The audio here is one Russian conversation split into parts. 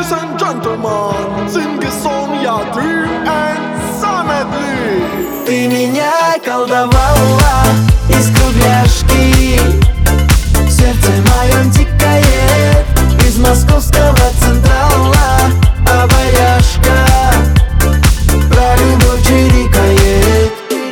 Ladies and gentlemen, sing a song, я, ты and Самедли. Ты меня колдовала из кругляшки. В сердце моем тикает из московского централа обаяшка. Про любовь чирикает.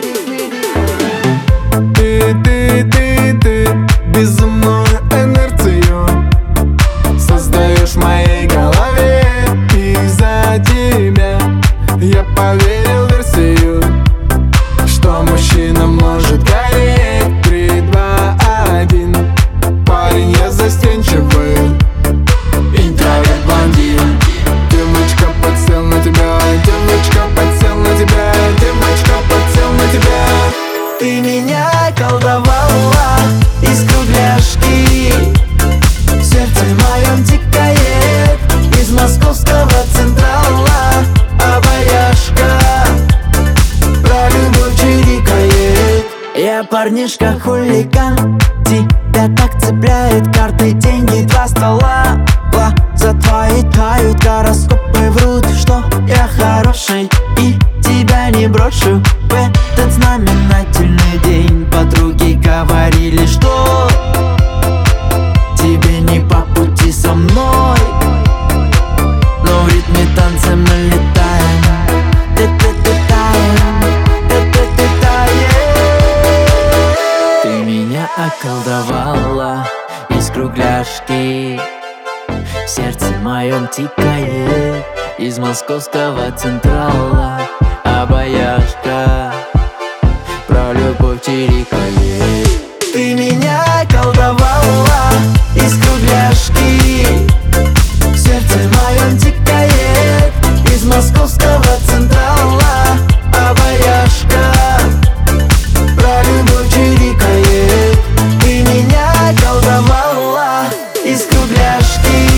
Ты безумную инерцию создаешь в моей голове. Из-за тебя я поверил в версию, что мужчина может гореть. 3, 2, 1. Парень, я застенчивый, интроверт, блондин. Девочка, подсел на тебя, девочка, подсел на тебя, девочка, подсел на тебя. Ты меня колдовала из кругляшки. В сердце моем тикает из московского централа обаяшка. Про любовь чирикает. Я парнишка хулиган, тебя так цепляет карты, деньги, 2 ствола. Глаза твои тают, гороскопы врут, что я хороший и тебя не брошу. В этот знаменательный день подруги говорили, что тебе не по пути со мной, но в ритме танца мы летаем. Ты меня околдовала из кругляшки. В сердце моем тикает из московского централа обаяшка. Про любовь чирикает. Ты меня колдовала из кругляшки. В сердце моем тикает из московского централа обаяшка. Про любовь чирикает. Ты меня колдовала из кругляшки.